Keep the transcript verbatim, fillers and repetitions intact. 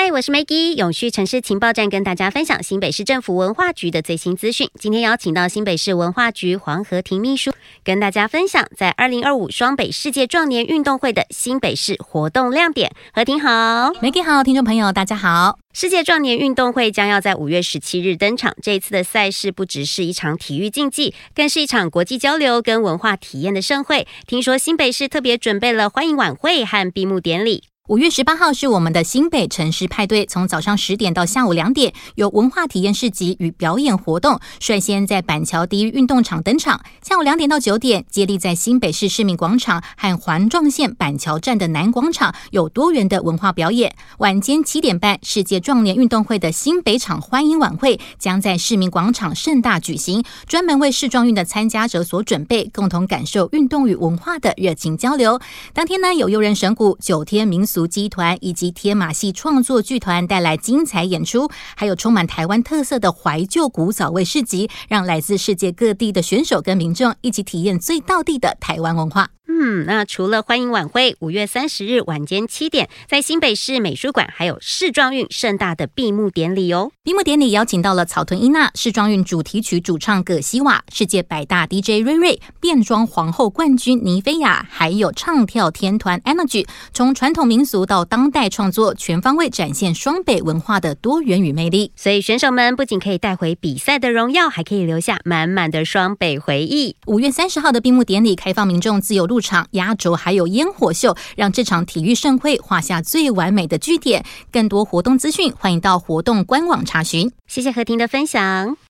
嗨，我是 Maggie， 永续城市情报站跟大家分享新北市政府文化局的最新资讯。今天邀请到新北市文化局黄和婷秘书，跟大家分享在二零二五双北世界壮年运动会的新北市活动亮点。和婷好。 Maggie 好，听众朋友大家好。 世界壮年运动会将要在五月十七日登场。这一次的赛事不只是一场体育竞技，更是一场国际交流跟文化体验的盛会。听说新北市特别准备了欢迎晚会和闭幕典礼。 五月十八号是我们的新北城市派对，从早上十点到下午两点，有文化体验市集与表演活动，率先在板桥第一运动场登场。下午两点到九点，接力在新北市市民广场和环状线板桥站的南广场有多元的文化表演。晚间七点半，世界壮年运动会的新北场欢迎晚会将在市民广场盛大举行，专门为世壮运的参加者所准备，共同感受运动与文化的热情交流。当天呢，有悠人神鼓、九天民俗集团以及天马戏创作剧团带来精彩演出，还有充满台湾特色的怀旧古早味市集，让来自世界各地的选手跟民众一起体验最道地的台湾文化。 嗯，那除了欢迎晚会，五月三十日晚间七点，在新北市美术馆还有世壮运盛大的闭幕典礼哦。 闭幕典礼邀请到了草屯伊娜、世壮运主题曲主唱葛西瓦、世界百大 D J 瑞瑞、变装皇后冠军尼菲亚，还有唱跳天团 Energy， 从传统民俗到当代创作，全方位展现双北文化的多元与魅力。 所以选手们不仅可以带回比赛的荣耀，还可以留下满满的双北回忆。 五月三十号的闭幕典礼开放民众自由入场，压轴还有烟火秀，让这场体育盛会画下最完美的句点。更多活动资讯，欢迎到活动官网查询。 谢谢和婷的分享。